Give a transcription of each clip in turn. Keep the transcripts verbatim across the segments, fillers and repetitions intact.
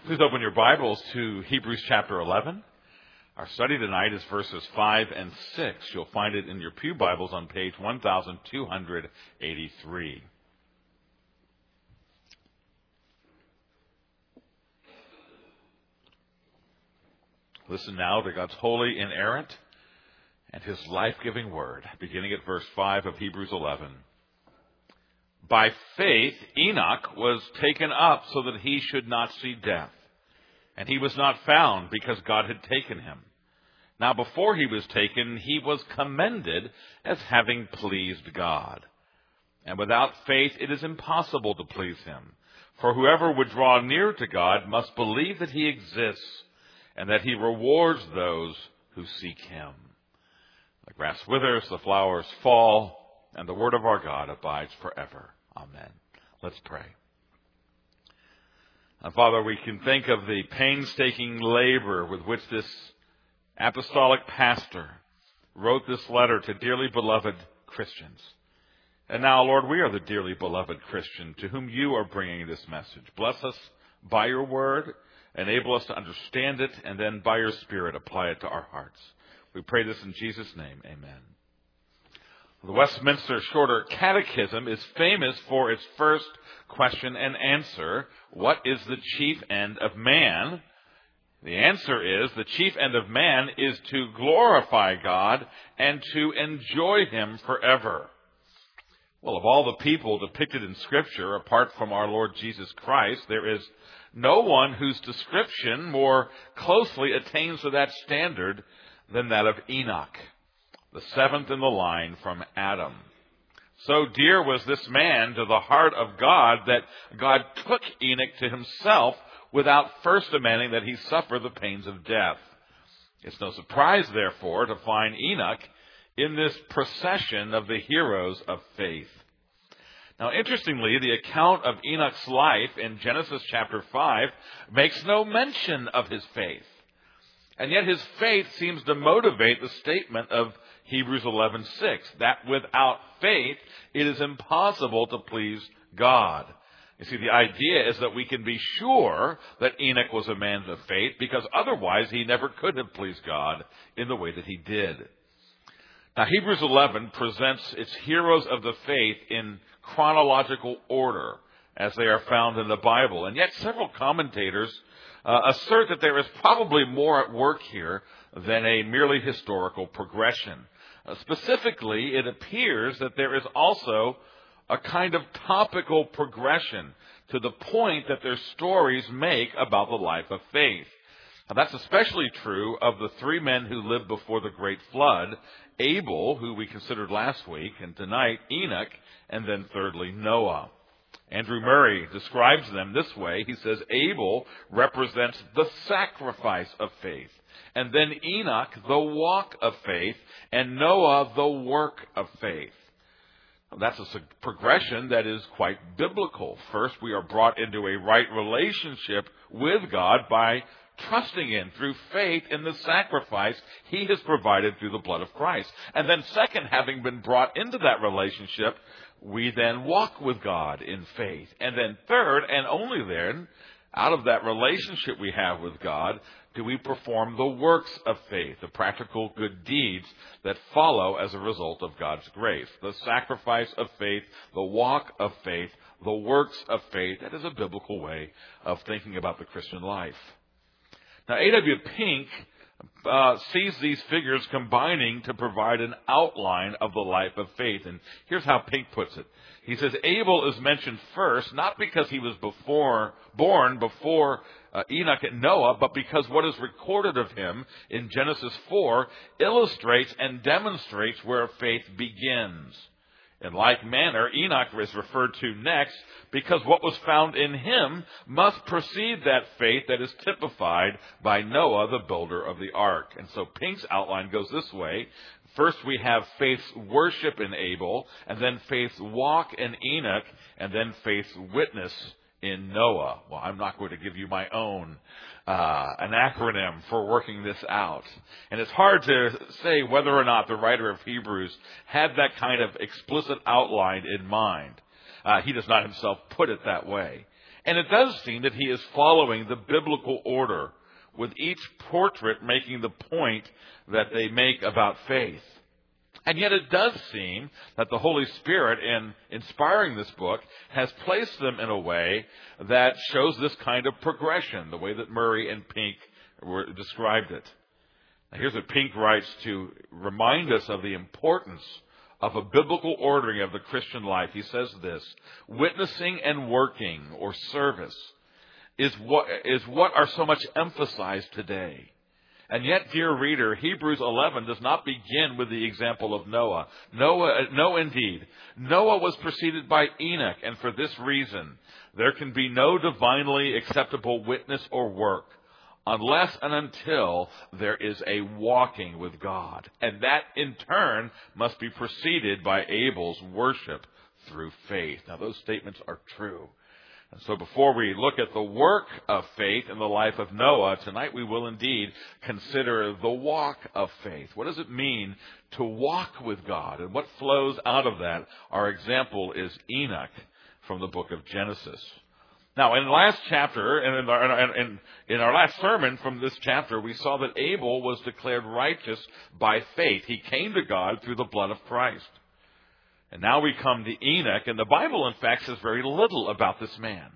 Please open your Bibles to Hebrews chapter eleven. Our study tonight is verses five and six. You'll find it in your pew Bibles on page one thousand two hundred eighty-three. Listen now to God's holy, inerrant, and His life-giving word, beginning at verse five of Hebrews eleven. By faith, Enoch was taken up so that he should not see death. And he was not found because God had taken him. Now before he was taken, he was commended as having pleased God. And without faith, it is impossible to please him. For whoever would draw near to God must believe that he exists and that he rewards those who seek him. The grass withers, the flowers fall, and the word of our God abides forever. Amen. Let's pray. And Father, we can think of the painstaking labor with which this apostolic pastor wrote this letter to dearly beloved Christians. And now, Lord, we are the dearly beloved Christian to whom you are bringing this message. Bless us by your word, enable us to understand it, and then by your Spirit apply it to our hearts. We pray this in Jesus' name. Amen. The Westminster Shorter Catechism is famous for its first question and answer. What is the chief end of man? The answer is the chief end of man is to glorify God and to enjoy him forever. Well, of all the people depicted in Scripture, apart from our Lord Jesus Christ, there is no one whose description more closely attains to that standard than that of Enoch, the seventh in the line from Adam. So dear was this man to the heart of God that God took Enoch to himself without first demanding that he suffer the pains of death. It's no surprise, therefore, to find Enoch in this procession of the heroes of faith. Now, interestingly, the account of Enoch's life in Genesis chapter five makes no mention of his faith. And yet his faith seems to motivate the statement of Hebrews eleven six, that without faith it is impossible to please God. You see, the idea is that we can be sure that Enoch was a man of faith because otherwise he never could have pleased God in the way that he did. Now, Hebrews eleven presents its heroes of the faith in chronological order as they are found in the Bible. And yet several commentators uh, assert that there is probably more at work here than a merely historical progression. Uh, specifically, it appears that there is also a kind of topical progression to the point that their stories make about the life of faith. Now, that's especially true of the three men who lived before the great flood: Abel, who we considered last week, and tonight Enoch, and then thirdly Noah. Andrew Murray describes them this way. He says Abel represents the sacrifice of faith, and then Enoch, the walk of faith, and Noah, the work of faith. That's a progression that is quite biblical. First, we are brought into a right relationship with God by trusting in, through faith, in the sacrifice he has provided through the blood of Christ. And then second, having been brought into that relationship, we then walk with God in faith. And then third, and only then, out of that relationship we have with God, do we perform the works of faith, the practical good deeds that follow as a result of God's grace. The sacrifice of faith, the walk of faith, the works of faith. That is a biblical way of thinking about the Christian life. Now, A W Pink uh, sees these figures combining to provide an outline of the life of faith. And here's how Pink puts it. He says, Abel is mentioned first, not because he was before born before uh, Enoch and Noah, but because what is recorded of him in Genesis four illustrates and demonstrates where faith begins. In like manner, Enoch is referred to next because what was found in him must precede that faith that is typified by Noah, the builder of the ark. And so Pink's outline goes this way. First, we have faith's worship in Abel, and then faith's walk in Enoch, and then faith's witness in Noah. Well, I'm not going to give you my own uh, an acronym for working this out. And it's hard to say whether or not the writer of Hebrews had that kind of explicit outline in mind. Uh, he does not himself put it that way. And it does seem that he is following the biblical order, with each portrait making the point that they make about faith. And yet it does seem that the Holy Spirit, in inspiring this book, has placed them in a way that shows this kind of progression, the way that Murray and Pink were, described it. Now, here's what Pink writes to remind us of the importance of a biblical ordering of the Christian life. He says this: witnessing and working, or service, is what, is what are so much emphasized today. And yet, dear reader, Hebrews eleven does not begin with the example of Noah. Noah, no indeed. Noah was preceded by Enoch, and for this reason, there can be no divinely acceptable witness or work unless and until there is a walking with God. And that, in turn, must be preceded by Abel's worship through faith. Now, those statements are true. And so before we look at the work of faith in the life of Noah, tonight we will indeed consider the walk of faith. What does it mean to walk with God? And what flows out of that? Our example is Enoch from the book of Genesis. Now, in the last chapter, and in our, in, in our last sermon from this chapter, we saw that Abel was declared righteous by faith. He came to God through the blood of Christ. And now we come to Enoch, and the Bible, in fact, says very little about this man.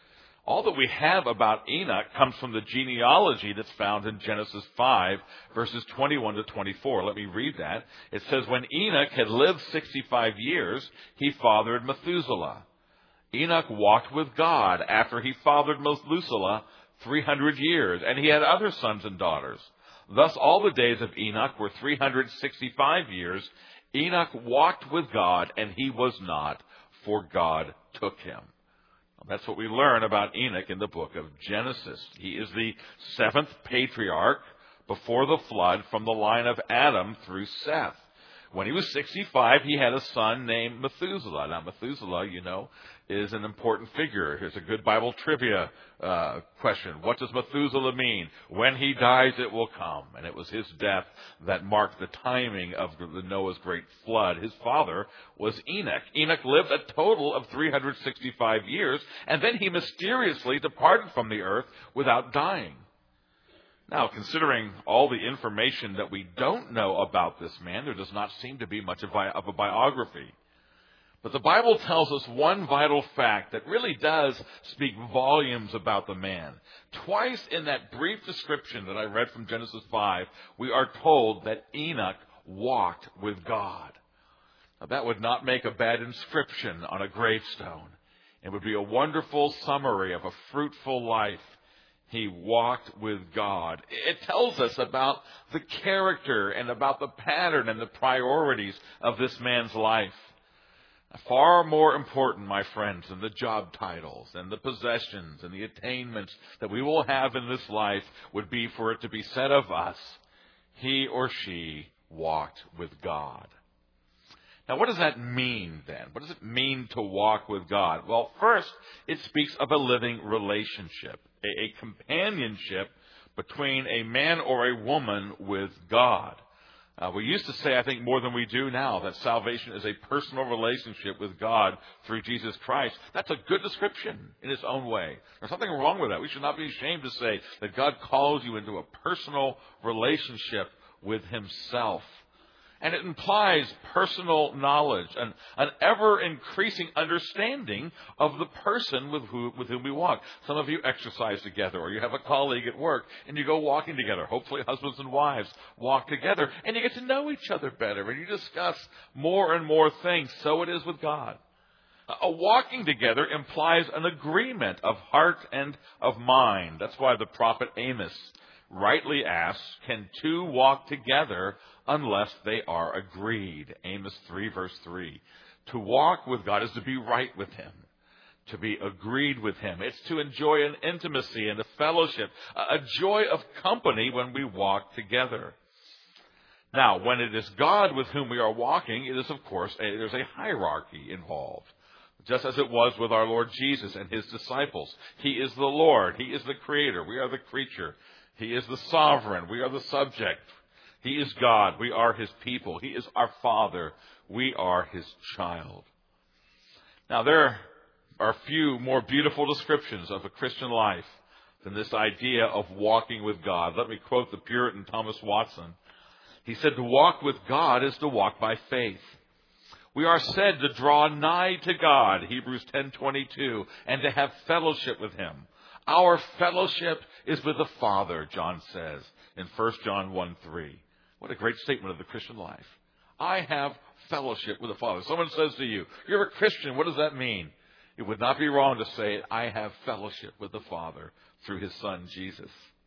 All that we have about Enoch comes from the genealogy that's found in Genesis five, verses twenty-one to twenty-four. Let me read that. It says, when Enoch had lived sixty-five years, he fathered Methuselah. Enoch walked with God after he fathered Methuselah three hundred years, and he had other sons and daughters. Thus all the days of Enoch were three hundred sixty-five years. Enoch walked with God, and he was not, for God took him. That's what we learn about Enoch in the book of Genesis. He is the seventh patriarch before the flood from the line of Adam through Seth. When he was sixty-five, he had a son named Methuselah. Now, Methuselah, you know, is an important figure. Here's a good Bible trivia uh, question. What does Methuselah mean? When he dies, it will come. And it was his death that marked the timing of the Noah's great flood. His father was Enoch. Enoch lived a total of three hundred sixty-five years, and then he mysteriously departed from the earth without dying. Now, considering all the information that we don't know about this man, there does not seem to be much of a biography. But the Bible tells us one vital fact that really does speak volumes about the man. Twice in that brief description that I read from Genesis five, we are told that Enoch walked with God. Now, that would not make a bad inscription on a gravestone. It would be a wonderful summary of a fruitful life. He walked with God. It tells us about the character and about the pattern and the priorities of this man's life. Far more important, my friends, than the job titles and the possessions and the attainments that we will have in this life would be for it to be said of us, he or she walked with God. Now, what does that mean then? What does it mean to walk with God? Well, first, it speaks of a living relationship, a, a companionship between a man or a woman with God. Uh, we used to say, I think more than we do now, that salvation is a personal relationship with God through Jesus Christ. That's a good description in its own way. There's nothing wrong with that. We should not be ashamed to say that God calls you into a personal relationship with himself. And it implies personal knowledge and an ever-increasing understanding of the person with, who, with whom we walk. Some of you exercise together, or you have a colleague at work, and you go walking together. Hopefully husbands and wives walk together, and you get to know each other better, and you discuss more and more things. So it is with God. A walking together implies an agreement of heart and of mind. That's why the prophet Amos rightly asks, can two walk together unless they are agreed? Amos three, verse three. To walk with God is to be right with him, to be agreed with him. It's to enjoy an intimacy and a fellowship, a joy of company when we walk together. Now, when it is God with whom we are walking, it is, of course, a, there's a hierarchy involved. Just as it was with our Lord Jesus and his disciples. He is the Lord. He is the creator. We are the creature. He is the sovereign. We are the subject. He is God. We are his people. He is our Father. We are his child. Now, there are few more beautiful descriptions of a Christian life than this idea of walking with God. Let me quote the Puritan Thomas Watson. He said, "To walk with God is to walk by faith. We are said to draw nigh to God," Hebrews ten twenty-two, "and to have fellowship with Him. Our fellowship is with the Father," John says in First John one three. What a great statement of the Christian life. I have fellowship with the Father. Someone says to you, "You're a Christian. What does that mean?" It would not be wrong to say, "I have fellowship with the Father through His Son, Jesus."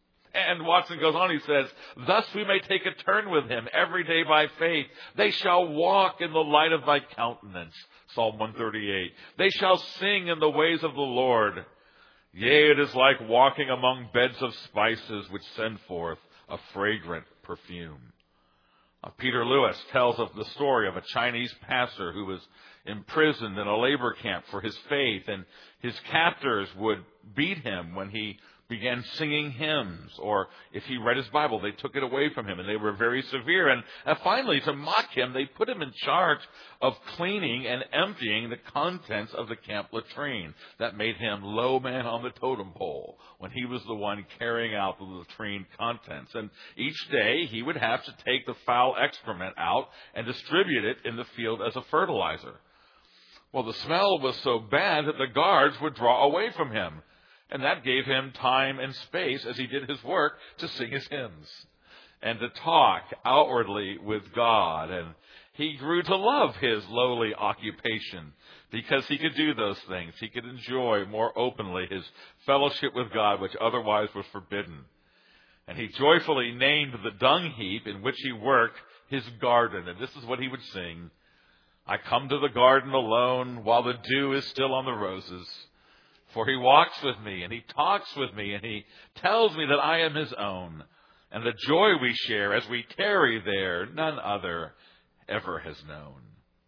And Watson goes on, he says, "Thus we may take a turn with Him every day by faith. They shall walk in the light of Thy countenance," Psalm one thirty-eight. "They shall sing in the ways of the Lord. Yea, it is like walking among beds of spices which send forth a fragrant perfume." Uh, Peter Lewis tells of the story of a Chinese pastor who was imprisoned in a labor camp for his faith, and his captors would beat him when he began singing hymns, or if he read his Bible, they took it away from him, and they were very severe. And uh, finally, to mock him, they put him in charge of cleaning and emptying the contents of the camp latrine. That made him low man on the totem pole when he was the one carrying out the latrine contents. And each day, he would have to take the foul excrement out and distribute it in the field as a fertilizer. Well, the smell was so bad that the guards would draw away from him. And that gave him time and space as he did his work to sing his hymns and to talk outwardly with God. And he grew to love his lowly occupation because he could do those things. He could enjoy more openly his fellowship with God, which otherwise was forbidden. And he joyfully named the dung heap in which he worked his garden. And this is what he would sing: "I come to the garden alone while the dew is still on the roses. For He walks with me, and He talks with me, and He tells me that I am His own. And the joy we share as we tarry there, none other ever has known."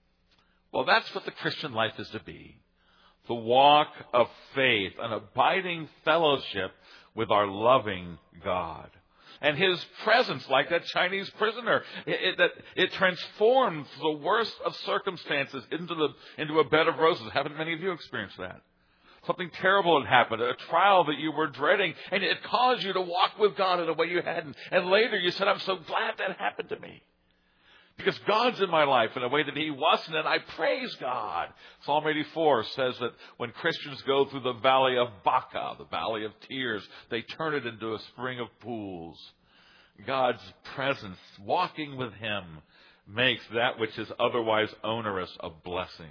Well, that's what the Christian life is to be. The walk of faith, an abiding fellowship with our loving God. And His presence, like that Chinese prisoner, it, it, that it transforms the worst of circumstances into, the, into a bed of roses. Haven't many of you experienced that? Something terrible had happened, a trial that you were dreading, and it caused you to walk with God in a way you hadn't. And later you said, "I'm so glad that happened to me, because God's in my life in a way that He wasn't, and I praise God." Psalm eighty-four says that when Christians go through the valley of Baca, the valley of tears, they turn it into a spring of pools. God's presence, walking with Him, makes that which is otherwise onerous a blessing.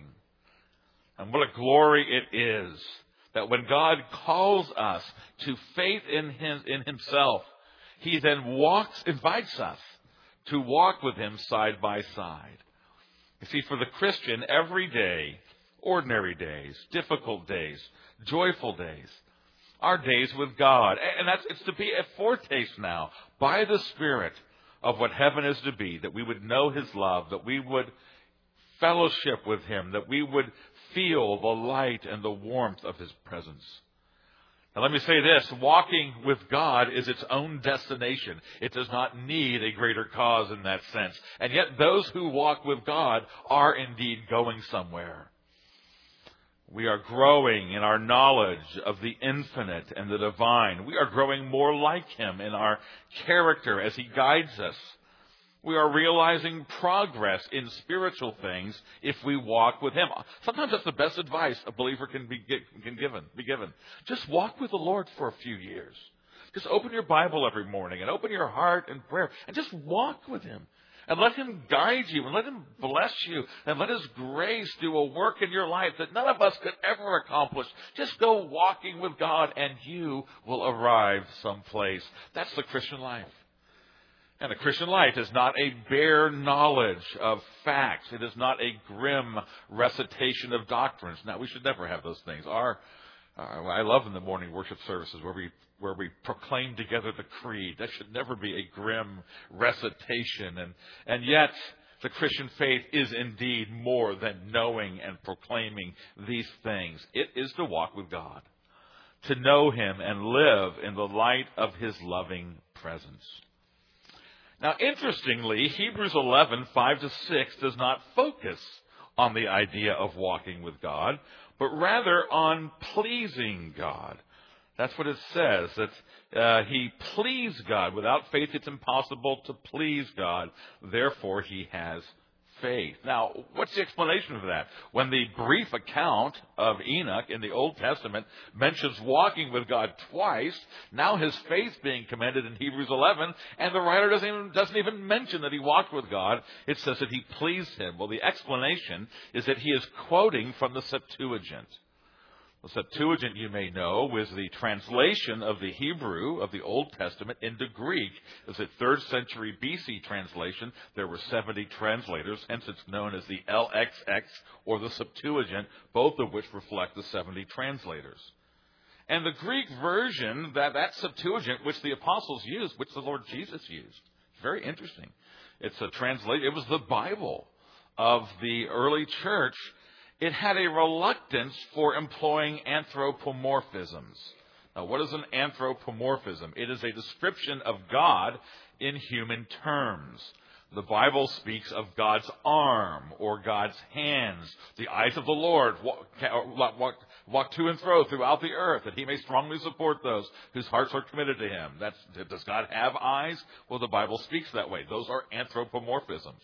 And what a glory it is that when God calls us to faith in Him, in Himself, He then walks, invites us to walk with Him side by side. You see, for the Christian, every day, ordinary days, difficult days, joyful days, are days with God. And that's, it's to be a foretaste now, by the Spirit, of what heaven is to be, that we would know His love, that we would fellowship with Him, that we would feel the light and the warmth of His presence. Now let me say this, walking with God is its own destination. It does not need a greater cause in that sense. And yet those who walk with God are indeed going somewhere. We are growing in our knowledge of the infinite and the divine. We are growing more like Him in our character as He guides us. We are realizing progress in spiritual things if we walk with Him. Sometimes that's the best advice a believer can be, can given, be given. Just walk with the Lord for a few years. Just open your Bible every morning and open your heart in prayer and just walk with Him. And let Him guide you and let Him bless you and let His grace do a work in your life that none of us could ever accomplish. Just go walking with God and you will arrive someplace. That's the Christian life. And the Christian life is not a bare knowledge of facts. It is not a grim recitation of doctrines. Now, we should never have those things. Our, uh, I love in the morning worship services where we where we proclaim together the creed. That should never be a grim recitation. And, and yet, the Christian faith is indeed more than knowing and proclaiming these things. It is to walk with God, to know Him and live in the light of His loving presence. Now, interestingly, Hebrews eleven, five to six does not focus on the idea of walking with God, but rather on pleasing God. That's what it says, that uh, he pleased God. Without faith, it's impossible to please God. Therefore, he has faith. Now, what's the explanation of that? When the brief account of Enoch in the Old Testament mentions walking with God twice, now his faith being commended in Hebrews eleven, and the writer doesn't even, doesn't even mention that he walked with God. It says that he pleased him. Well, the explanation is that he is quoting from the Septuagint. The Septuagint, you may know, was the translation of the Hebrew of the Old Testament into Greek. It was a third century B C translation. There were seventy translators, hence it's known as the L X X or the Septuagint, both of which reflect the seventy translators. And the Greek version, that, that Septuagint, which the apostles used, which the Lord Jesus used, very interesting. It's a translation. It was the Bible of the early church. It had a reluctance for employing anthropomorphisms. Now, what is an anthropomorphism? It is a description of God in human terms. The Bible speaks of God's arm or God's hands, the eyes of the Lord walk, walk, walk to and fro throughout the earth, that he may strongly support those whose hearts are committed to him. That's, does God have eyes? Well, the Bible speaks that way. Those are anthropomorphisms.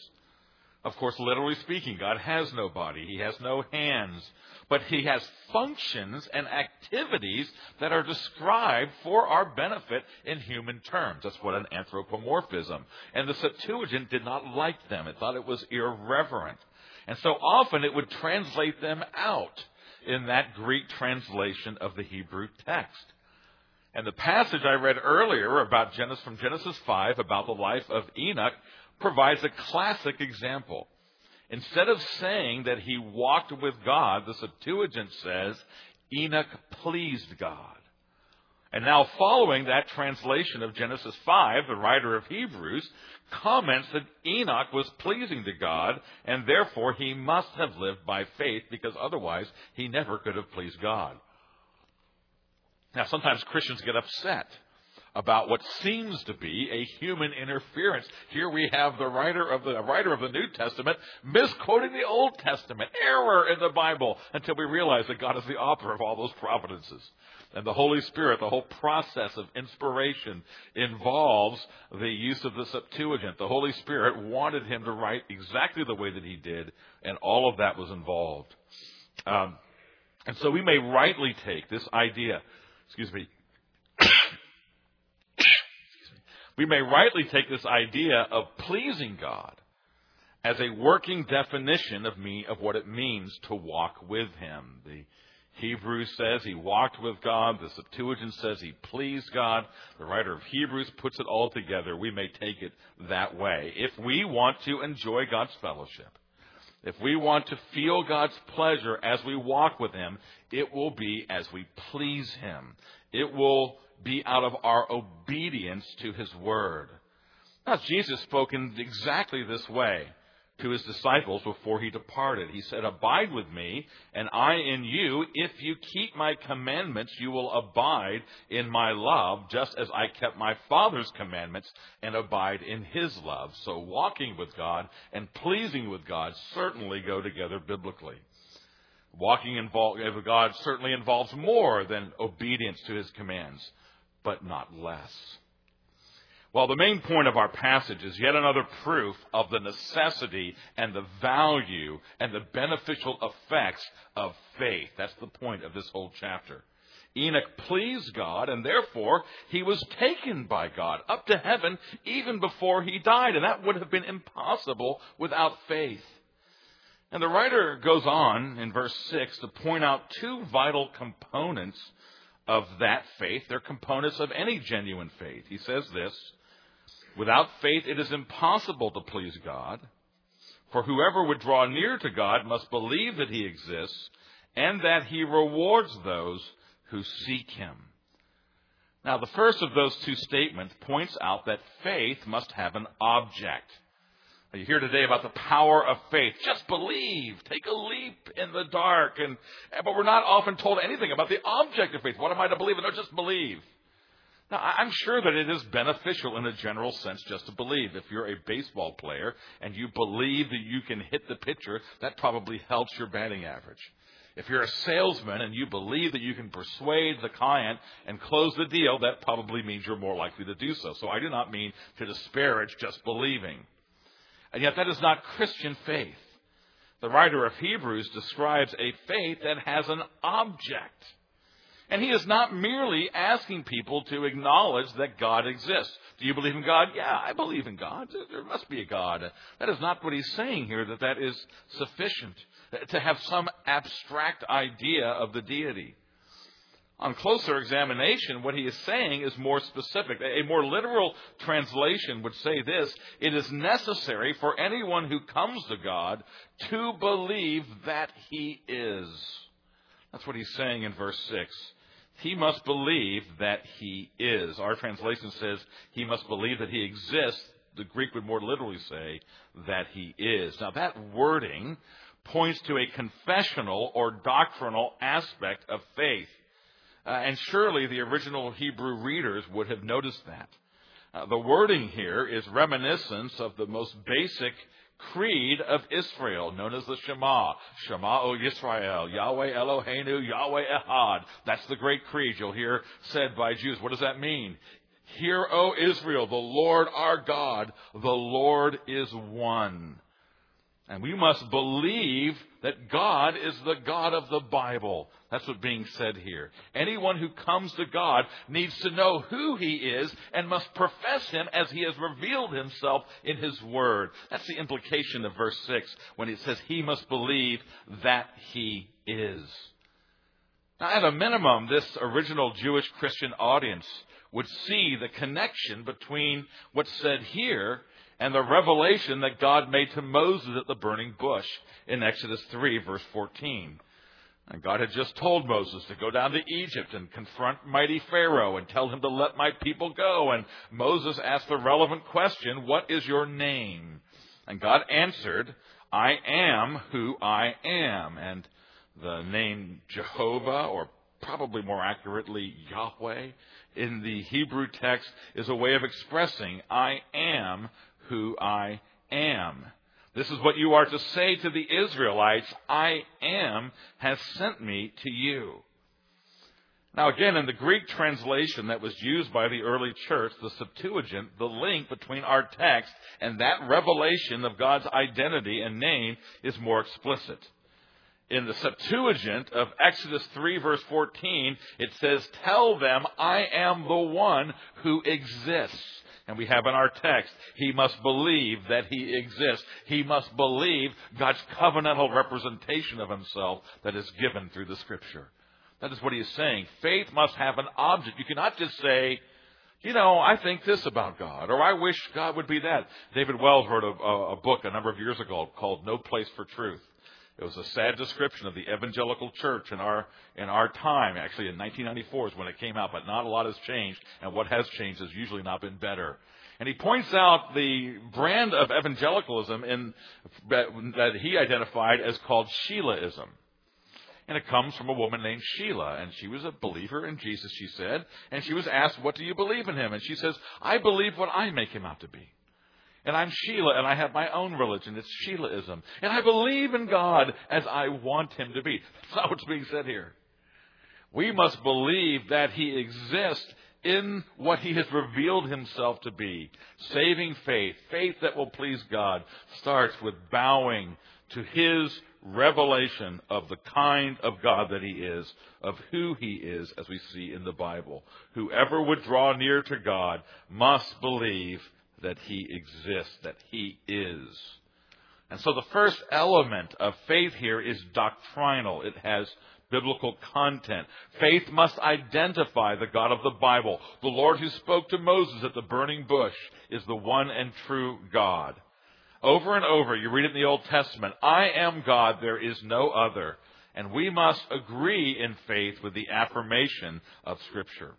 Of course, literally speaking, God has no body. He has no hands. But he has functions and activities that are described for our benefit in human terms. That's what an anthropomorphism. And the Septuagint did not like them. It thought it was irreverent. And so often it would translate them out in that Greek translation of the Hebrew text. And the passage I read earlier about Genesis, from Genesis five about the life of Enoch provides a classic example. Instead of saying that he walked with God, the Septuagint says, Enoch pleased God. And now following that translation of Genesis five, the writer of Hebrews comments that Enoch was pleasing to God, and therefore he must have lived by faith, because otherwise he never could have pleased God. Now, sometimes Christians get upset about what seems to be a human interference. Here we have the writer of the writer of the New Testament misquoting the Old Testament, error in the Bible, until we realize that God is the author of all those providences. And the Holy Spirit, the whole process of inspiration involves the use of the Septuagint. The Holy Spirit wanted him to write exactly the way that he did, and all of that was involved. Um, and so we may rightly take this idea, excuse me, We may rightly take this idea of pleasing God as a working definition of me of what it means to walk with him. The Hebrew says he walked with God. The Septuagint says he pleased God. The writer of Hebrews puts it all together. We may take it that way. If we want to enjoy God's fellowship, if we want to feel God's pleasure as we walk with him, it will be as we please him. It will be out of our obedience to his word. Now, Jesus spoke in exactly this way to his disciples before he departed. He said, "Abide with me, and I in you. If you keep my commandments, you will abide in my love, just as I kept my Father's commandments and abide in his love." So walking with God and pleasing with God certainly go together biblically. Walking with God certainly involves more than obedience to his commands, but not less. Well, the main point of our passage is yet another proof of the necessity and the value and the beneficial effects of faith. That's the point of this whole chapter. Enoch pleased God, and therefore he was taken by God up to heaven even before he died, and that would have been impossible without faith. And the writer goes on in verse six to point out two vital components of that faith. They're components of any genuine faith. He says this: without faith it is impossible to please God, for whoever would draw near to God must believe that he exists and that he rewards those who seek him. Now, the first of those two statements points out that faith must have an object. You hear today about the power of faith. Just believe. Take a leap in the dark. And but we're not often told anything about the object of faith. What am I to believe? No, just believe. Now, I'm sure that it is beneficial in a general sense just to believe. If you're a baseball player and you believe that you can hit the pitcher, that probably helps your batting average. If you're a salesman and you believe that you can persuade the client and close the deal, that probably means you're more likely to do so. So I do not mean to disparage just believing. And yet that is not Christian faith. The writer of Hebrews describes a faith that has an object. And he is not merely asking people to acknowledge that God exists. Do you believe in God? Yeah, I believe in God. There must be a God. That is not what he's saying here, that that is sufficient, to have some abstract idea of the deity. On closer examination, what he is saying is more specific. A more literal translation would say this: it is necessary for anyone who comes to God to believe that he is. That's what he's saying in verse six. He must believe that he is. Our translation says he must believe that he exists. The Greek would more literally say that he is. Now that wording points to a confessional or doctrinal aspect of faith. Uh, and surely the original Hebrew readers would have noticed that. Uh, the wording here is reminiscent of the most basic creed of Israel, known as the Shema. Shema, O Yisrael, Yahweh Eloheinu, Yahweh Echad. That's the great creed you'll hear said by Jews. What does that mean? Hear, O Israel, the Lord our God, the Lord is one. And we must believe that God is the God of the Bible. That's what's being said here. Anyone who comes to God needs to know who he is and must profess him as he has revealed himself in his word. That's the implication of verse six when it says he must believe that he is. Now, at a minimum, this original Jewish Christian audience would see the connection between what's said here and the revelation that God made to Moses at the burning bush in Exodus three, verse fourteen. And God had just told Moses to go down to Egypt and confront mighty Pharaoh and tell him to let my people go. And Moses asked the relevant question, what is your name? And God answered, I am who I am. And the name Jehovah, or probably more accurately Yahweh, in the Hebrew text is a way of expressing I am who I am. This is what you are to say to the Israelites, I am has sent me to you. Now again, in the Greek translation that was used by the early church, the Septuagint, the link between our text and that revelation of God's identity and name is more explicit. In the Septuagint of Exodus three, verse fourteen, it says, tell them I am the one who exists. And we have in our text, he must believe that he exists. He must believe God's covenantal representation of himself that is given through the Scripture. That is what he is saying. Faith must have an object. You cannot just say, you know, I think this about God, or I wish God would be that. David Wells wrote a, a book a number of years ago called No Place for Truth. It was a sad description of the evangelical church in our in our time. Actually, in nineteen ninety-four is when it came out, but not a lot has changed, and what has changed has usually not been better. And he points out the brand of evangelicalism in, that he identified as called Sheilaism. And it comes from a woman named Sheila, and she was a believer in Jesus, she said, and she was asked, what do you believe in him? And she says, I believe what I make him out to be. And I'm Sheila, and I have my own religion. It's Sheilaism. And I believe in God as I want him to be. That's not what's being said here. We must believe that he exists in what he has revealed himself to be. Saving faith, faith that will please God, starts with bowing to his revelation of the kind of God that he is, of who he is, as we see in the Bible. Whoever would draw near to God must believe that he exists, that he is. And so the first element of faith here is doctrinal. It has biblical content. Faith must identify the God of the Bible. The Lord who spoke to Moses at the burning bush is the one and true God. Over and over, you read it in the Old Testament, I am God, there is no other. And we must agree in faith with the affirmation of Scripture.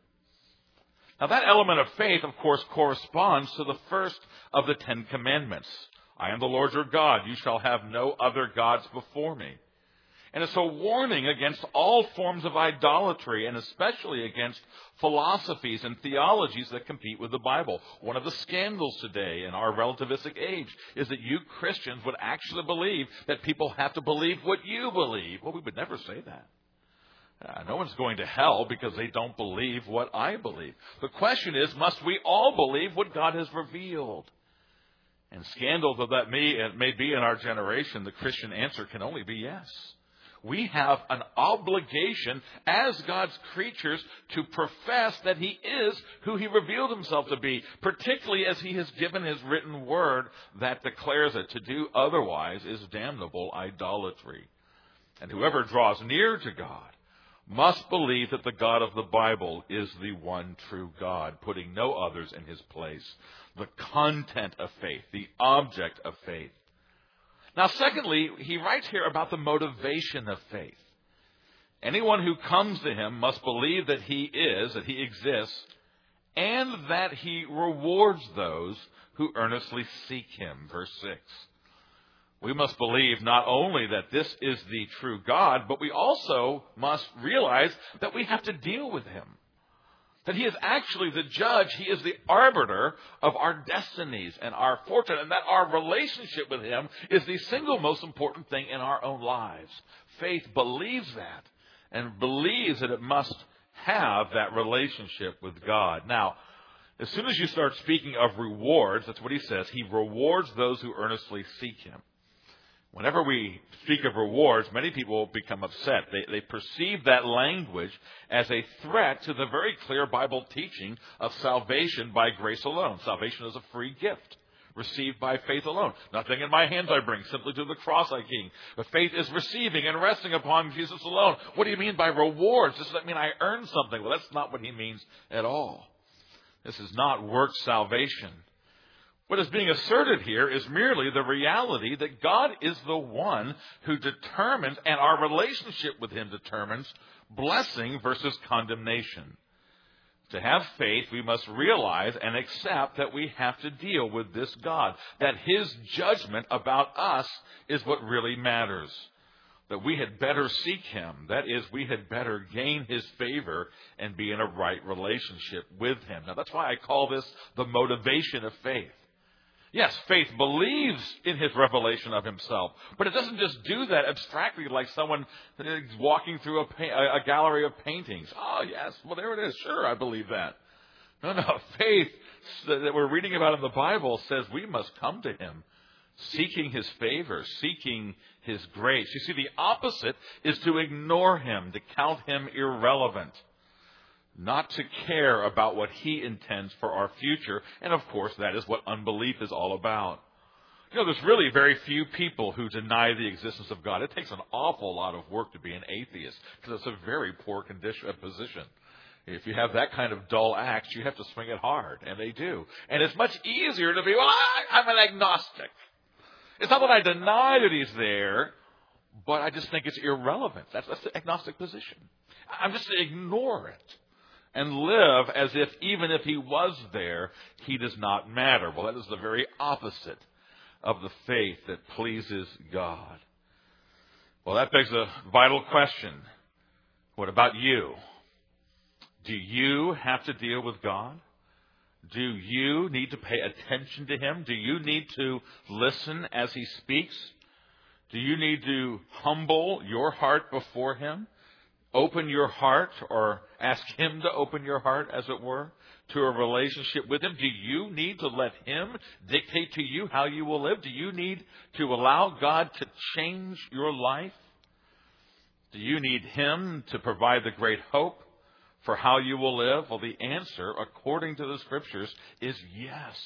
Now that element of faith, of course, corresponds to the first of the Ten Commandments. I am the Lord your God. You shall have no other gods before me. And it's a warning against all forms of idolatry, and especially against philosophies and theologies that compete with the Bible. One of the scandals today in our relativistic age is that you Christians would actually believe that people have to believe what you believe. Well, we would never say that. Uh, no one's going to hell because they don't believe what I believe. The question is, must we all believe what God has revealed? And scandal though that may, it may be in our generation, the Christian answer can only be yes. We have an obligation as God's creatures to profess that He is who He revealed Himself to be, particularly as He has given His written word that declares it. To do otherwise is damnable idolatry. And whoever draws near to God must believe that the God of the Bible is the one true God, putting no others in His place. The content of faith, the object of faith. Now, secondly, he writes here about the motivation of faith. Anyone who comes to Him must believe that He is, that He exists, and that He rewards those who earnestly seek Him. Verse six. We must believe not only that this is the true God, but we also must realize that we have to deal with Him. That He is actually the judge. He is the arbiter of our destinies and our fortune. And that our relationship with Him is the single most important thing in our own lives. Faith believes that and believes that it must have that relationship with God. Now, as soon as you start speaking of rewards, that's what he says. He rewards those who earnestly seek Him. Whenever we speak of rewards, many people become upset. They, they perceive that language as a threat to the very clear Bible teaching of salvation by grace alone. Salvation is a free gift received by faith alone. Nothing in my hands I bring, simply to the cross I came. But faith is receiving and resting upon Jesus alone. What do you mean by rewards? Does that mean I earn something? Well, that's not what he means at all. This is not works salvation. What is being asserted here is merely the reality that God is the one who determines, and our relationship with Him determines, blessing versus condemnation. To have faith, we must realize and accept that we have to deal with this God, that His judgment about us is what really matters. That we had better seek Him. That is, we had better gain His favor and be in a right relationship with Him. Now, that's why I call this the motivation of faith. Yes, faith believes in His revelation of Himself, but it doesn't just do that abstractly like someone walking through a, a gallery of paintings. Oh, yes, well, there it is. Sure, I believe that. No, no, faith that we're reading about in the Bible says we must come to Him, seeking His favor, seeking His grace. You see, the opposite is to ignore Him, to count Him irrelevant. Not to care about what He intends for our future. And of course, that is what unbelief is all about. You know, there's really very few people who deny the existence of God. It takes an awful lot of work to be an atheist, because it's a very poor condition, position. If you have that kind of dull axe, you have to swing it hard, and they do. And it's much easier to be, well, I, I'm an agnostic. It's not that I deny that He's there, but I just think it's irrelevant. That's, that's the agnostic position. I'm just to ignore it and live as if even if He was there, He does not matter. Well, that is the very opposite of the faith that pleases God. Well, that begs a vital question. What about you? Do you have to deal with God? Do you need to pay attention to Him? Do you need to listen as He speaks? Do you need to humble your heart before Him? Open your heart, or ask Him to open your heart, as it were, to a relationship with Him? Do you need to let Him dictate to you how you will live? Do you need to allow God to change your life? Do you need Him to provide the great hope for how you will live? Well, the answer, according to the Scriptures, is yes.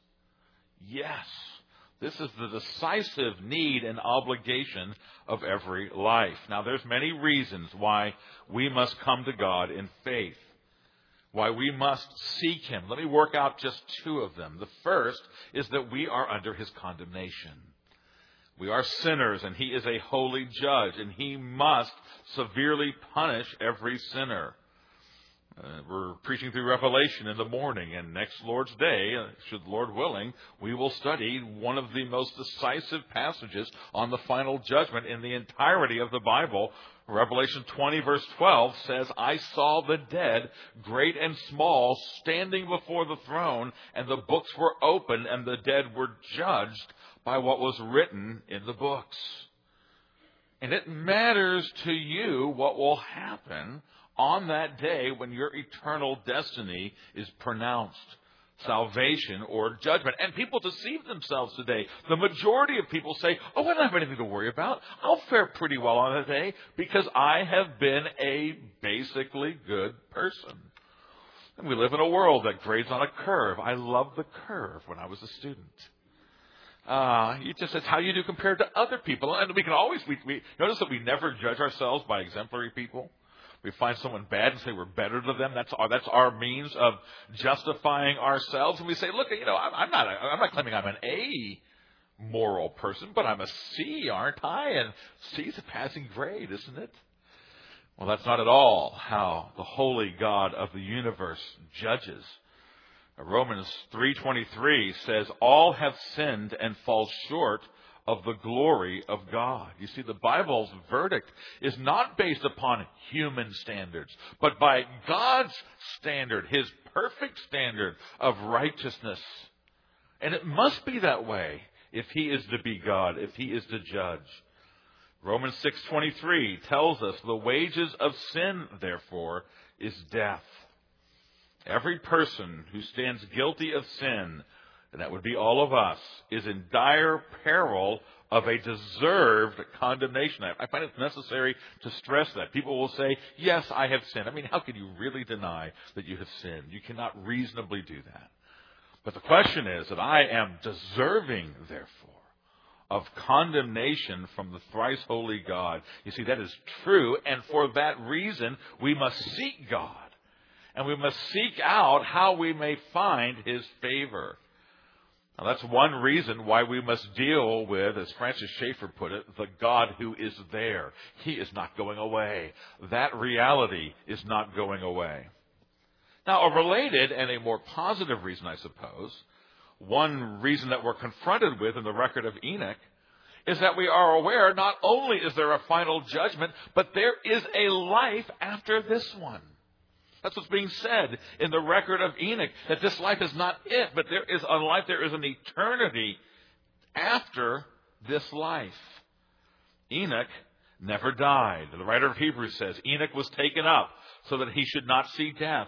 Yes. This is the decisive need and obligation of every life. Now, there's many reasons why we must come to God in faith, why we must seek Him. Let me work out just two of them. The first is that we are under His condemnation. We are sinners, and He is a holy judge, and He must severely punish every sinner. Uh, we're preaching through Revelation in the morning, and next Lord's Day, uh, should the Lord willing, we will study one of the most decisive passages on the final judgment in the entirety of the Bible. Revelation twenty verse twelve says, I saw the dead, great and small, standing before the throne, and the books were opened, and the dead were judged by what was written in the books. And it matters to you what will happen on that day when your eternal destiny is pronounced. Salvation or judgment. And people deceive themselves today. The majority of people say, oh, I don't have anything to worry about. I'll fare pretty well on that day because I have been a basically good person. And we live in a world that grades on a curve. I loved the curve when I was a student. Uh, it just says how you do compared to other people. And we can always, we, we notice that we never judge ourselves by exemplary people. We find someone bad and say we're better than them. That's our, that's our means of justifying ourselves. And we say, look, you know, I'm, I'm not, a, I'm not claiming I'm an A moral person, but I'm a C, aren't I? And C is a passing grade, isn't it? Well, that's not at all how the holy God of the universe judges. Romans three twenty-three says, all have sinned and fall short of the glory of God. You see, the Bible's verdict is not based upon human standards, but by God's standard, His perfect standard of righteousness. And it must be that way if He is to be God, if He is to judge. Romans six twenty-three tells us the wages of sin, therefore, is death. Every person who stands guilty of sin, and that would be all of us, is in dire peril of a deserved condemnation. I find it necessary to stress that. People will say, yes, I have sinned. I mean, how can you really deny that you have sinned? You cannot reasonably do that. But the question is that I am deserving, therefore, of condemnation from the thrice holy God. You see, that is true, and for that reason, we must seek God. And we must seek out how we may find His favor. Now, that's one reason why we must deal with, as Francis Schaeffer put it, the God who is there. He is not going away. That reality is not going away. Now, a related and a more positive reason, I suppose, one reason that we're confronted with in the record of Enoch, is that we are aware not only is there a final judgment, but there is a life after this one. That's what's being said in the record of Enoch, that this life is not it, but there is a life, there is an eternity after this life. Enoch never died. The writer of Hebrews says Enoch was taken up so that he should not see death.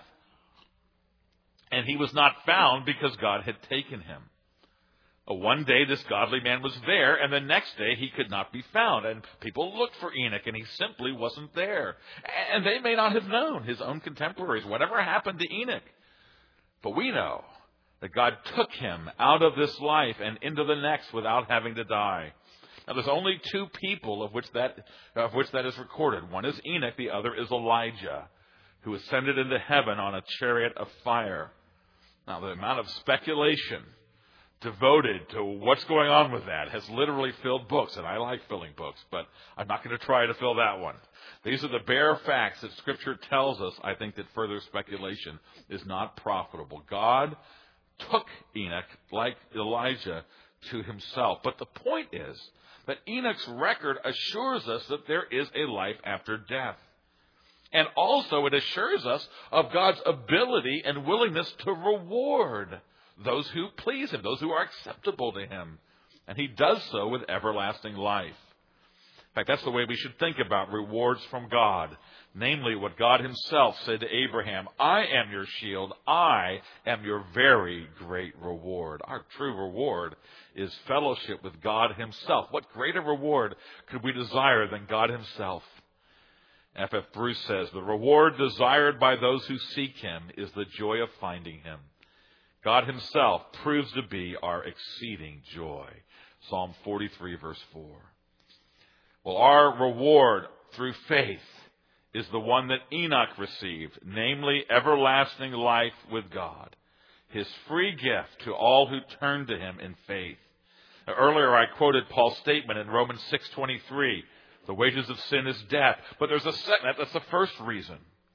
And he was not found because God had taken him. One day this godly man was there, and the next day he could not be found. And people looked for Enoch, and he simply wasn't there. And they may not have known, his own contemporaries, whatever happened to Enoch. But we know that God took him out of this life and into the next without having to die. Now, there's only two people of which that, of which that is recorded. One is Enoch, the other is Elijah, who ascended into heaven on a chariot of fire. Now, the amount of speculation devoted to what's going on with that has literally filled books, and I like filling books, but I'm not going to try to fill that one. These are the bare facts that Scripture tells us. I think that further speculation is not profitable. God took Enoch, like Elijah, to himself. But the point is that Enoch's record assures us that there is a life after death. And also it assures us of God's ability and willingness to reward those who please Him, those who are acceptable to Him. And He does so with everlasting life. In fact, that's the way we should think about rewards from God. Namely, what God Himself said to Abraham, I am your shield, I am your very great reward. Our true reward is fellowship with God Himself. What greater reward could we desire than God Himself? F F Bruce says, the reward desired by those who seek Him is the joy of finding Him. God Himself proves to be our exceeding joy. Psalm forty-three, verse four. Well, our reward through faith is the one that Enoch received, namely everlasting life with God, His free gift to all who turn to Him in faith. Now, earlier I quoted Paul's statement in Romans six twenty-three, the wages of sin is death. But there's a second, that's the first reason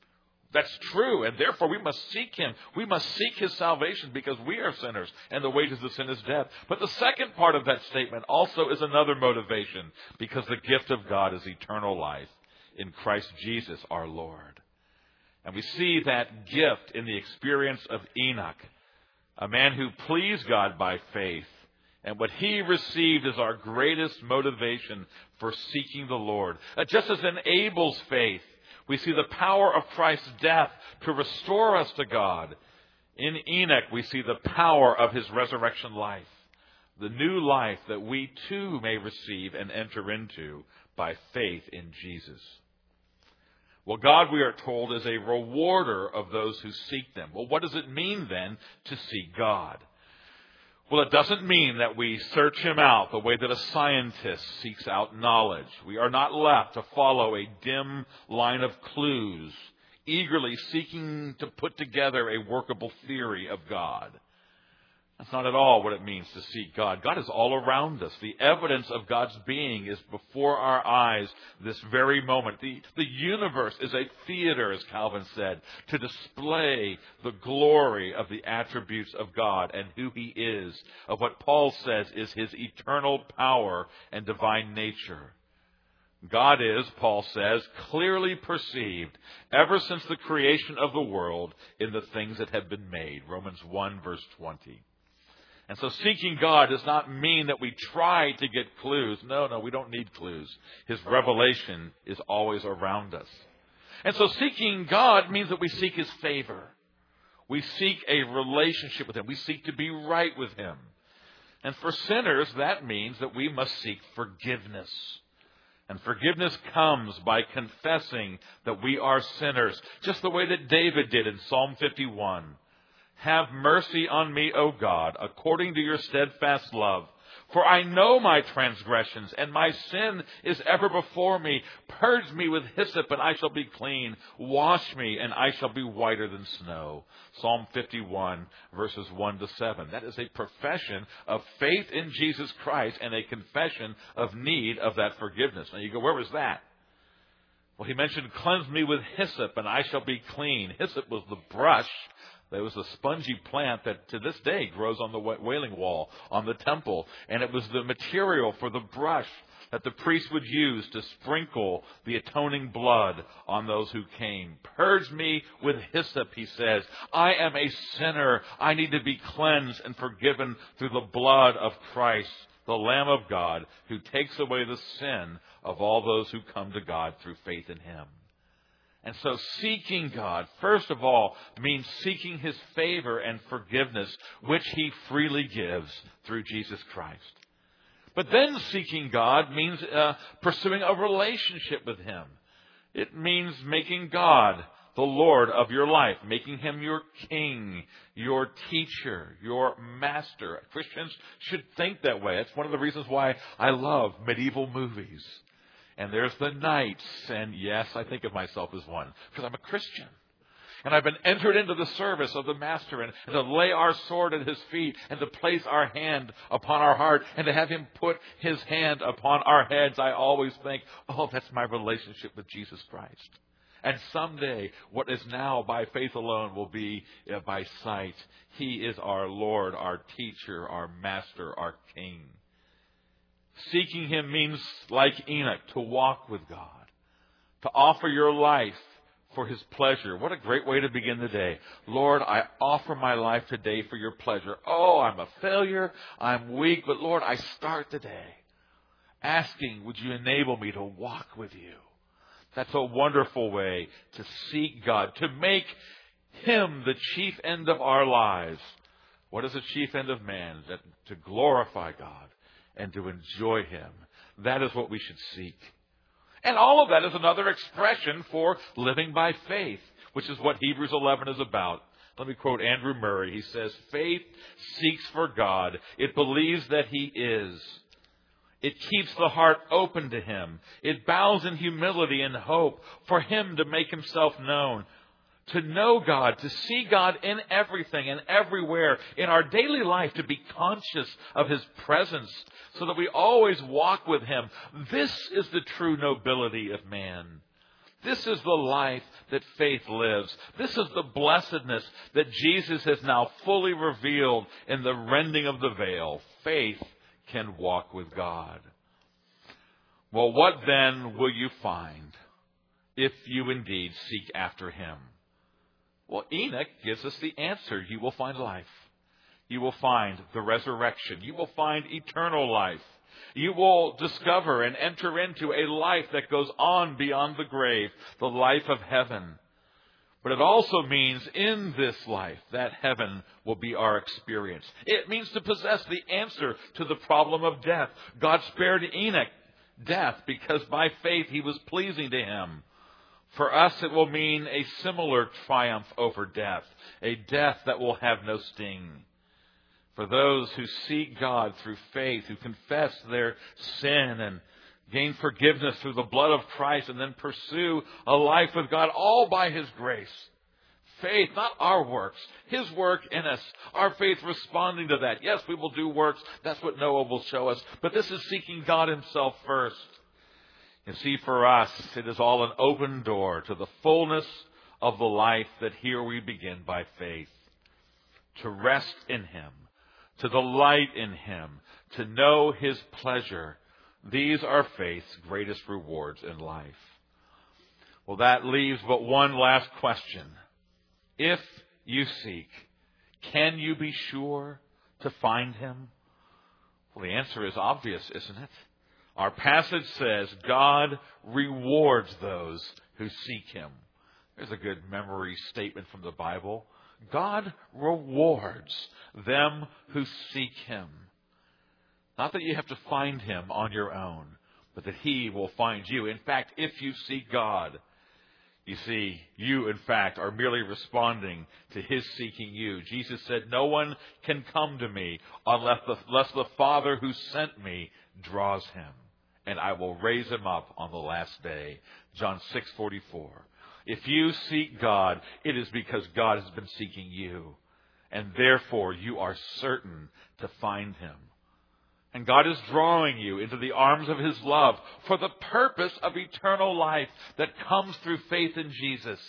That's true, and therefore we must seek him. We must seek his salvation because we are sinners, and the wages of sin is death. But the second part of that statement also is another motivation, because the gift of God is eternal life in Christ Jesus our Lord. And we see that gift in the experience of Enoch, a man who pleased God by faith. And what he received is our greatest motivation for seeking the Lord. Uh, just as in Abel's faith, we see the power of Christ's death to restore us to God. In Enoch, we see the power of his resurrection life, the new life that we too may receive and enter into by faith in Jesus. Well, God, we are told, is a rewarder of those who seek them. Well, what does it mean then to seek God? Well, it doesn't mean that we search him out the way that a scientist seeks out knowledge. We are not left to follow a dim line of clues, eagerly seeking to put together a workable theory of God. That's not at all what it means to seek God. God is all around us. The evidence of God's being is before our eyes this very moment. The, the universe is a theater, as Calvin said, to display the glory of the attributes of God and who he is, of what Paul says is his eternal power and divine nature. God is, Paul says, clearly perceived ever since the creation of the world in the things that have been made. Romans one, verse twenty. And so seeking God does not mean that we try to get clues. No, no, we don't need clues. His revelation is always around us. And so seeking God means that we seek his favor. We seek a relationship with him. We seek to be right with him. And for sinners, that means that we must seek forgiveness. And forgiveness comes by confessing that we are sinners, just the way that David did in Psalm fifty-one. Have mercy on me, O God, according to your steadfast love. For I know my transgressions, and my sin is ever before me. Purge me with hyssop, and I shall be clean. Wash me, and I shall be whiter than snow. Psalm fifty-one, verses one to seven. That is a profession of faith in Jesus Christ and a confession of need of that forgiveness. Now you go, where was that? Well, he mentioned, cleanse me with hyssop, and I shall be clean. Hyssop was the brush. There was a spongy plant that to this day grows on the Wailing Wall on the temple. And it was the material for the brush that the priest would use to sprinkle the atoning blood on those who came. Purge me with hyssop, he says. I am a sinner. I need to be cleansed and forgiven through the blood of Christ, the Lamb of God, who takes away the sin of all those who come to God through faith in him. And so seeking God, first of all, means seeking his favor and forgiveness, which he freely gives through Jesus Christ. But then seeking God means uh, pursuing a relationship with him. It means making God the Lord of your life, making him your king, your teacher, your master. Christians should think that way. That's one of the reasons why I love medieval movies. And there's the knights, and yes, I think of myself as one, because I'm a Christian. And I've been entered into the service of the Master, and, and to lay our sword at his feet, and to place our hand upon our heart, and to have him put his hand upon our heads. I always think, oh, that's my relationship with Jesus Christ. And someday, what is now by faith alone will be uh, by sight. He is our Lord, our teacher, our master, our king. Seeking him means, like Enoch, to walk with God, to offer your life for his pleasure. What a great way to begin the day. Lord, I offer my life today for your pleasure. Oh, I'm a failure. I'm weak. But Lord, I start today asking, would you enable me to walk with you? That's a wonderful way to seek God, to make him the chief end of our lives. What is the chief end of man? That to glorify God and to enjoy him. That is what we should seek. And all of that is another expression for living by faith, which is what Hebrews eleven is about. Let me quote Andrew Murray. He says, faith seeks for God. It believes that he is. It keeps the heart open to him. It bows in humility and hope for him to make himself known. To know God, to see God in everything and everywhere in our daily life, to be conscious of his presence so that we always walk with him. This is the true nobility of man. This is the life that faith lives. This is the blessedness that Jesus has now fully revealed in the rending of the veil. Faith can walk with God. Well, what then will you find if you indeed seek after him? Well, Enoch gives us the answer. You will find life. You will find the resurrection. You will find eternal life. You will discover and enter into a life that goes on beyond the grave, the life of heaven. But it also means in this life that heaven will be our experience. It means to possess the answer to the problem of death. God spared Enoch death because by faith he was pleasing to him. For us, it will mean a similar triumph over death, a death that will have no sting. For those who seek God through faith, who confess their sin and gain forgiveness through the blood of Christ and then pursue a life with God all by his grace. Faith, not our works, his work in us. Our faith responding to that. Yes, we will do works. That's what Noah will show us. But this is seeking God himself first. You see, for us, it is all an open door to the fullness of the life that here we begin by faith. To rest in him, to delight in him, to know his pleasure. These are faith's greatest rewards in life. Well, that leaves but one last question. If you seek, can you be sure to find him? Well, the answer is obvious, isn't it? Our passage says God rewards those who seek him. There's a good memory statement from the Bible. God rewards them who seek him. Not that you have to find him on your own, but that he will find you. In fact, if you seek God, you see, you, in fact, are merely responding to his seeking you. Jesus said, no one can come to me unless the, unless the Father who sent me draws him, and I will raise him up on the last day. John six forty-four. If you seek God, it is because God has been seeking you, and therefore you are certain to find him. And God is drawing you into the arms of his love for the purpose of eternal life that comes through faith in Jesus.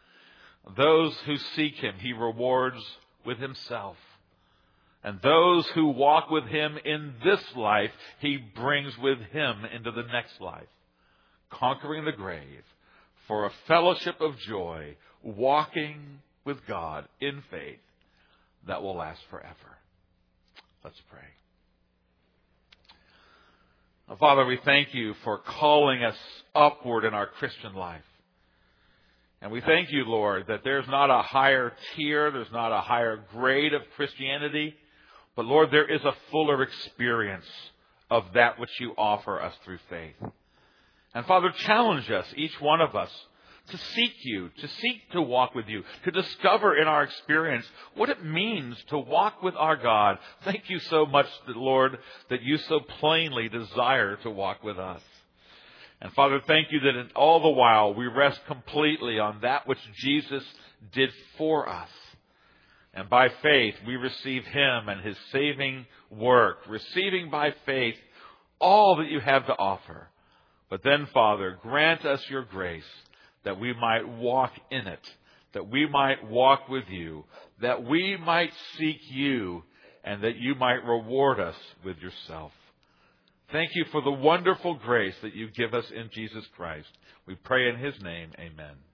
Those who seek him, he rewards with himself. And those who walk with him in this life, he brings with him into the next life, conquering the grave for a fellowship of joy, walking with God in faith that will last forever. Let's pray. Father, we thank you for calling us upward in our Christian life. And we thank you, Lord, that there's not a higher tier, there's not a higher grade of Christianity, but Lord, there is a fuller experience of that which you offer us through faith. And Father, challenge us, each one of us, to seek you, to seek to walk with you, to discover in our experience what it means to walk with our God. Thank you so much, Lord, that you so plainly desire to walk with us. And Father, thank you that in all the while we rest completely on that which Jesus did for us. And by faith we receive him and his saving work, receiving by faith all that you have to offer. But then, Father, grant us your grace that we might walk in it, that we might walk with you, that we might seek you, and that you might reward us with yourself. Thank you for the wonderful grace that you give us in Jesus Christ. We pray in his name, amen.